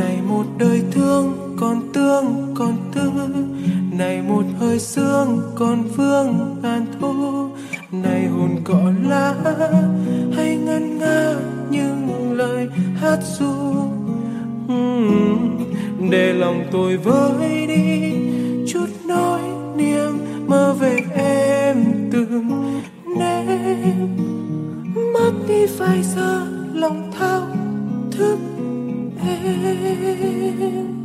Này một đời thương còn tương còn tư, này một hơi sương còn vương ngàn thu, này hồn cỏ lá hay ngân nga những lời hát ru. Để lòng tôi vơi đi chút nỗi niềm mơ về em từng đêm, mất đi vài giờ lòng thao thức em.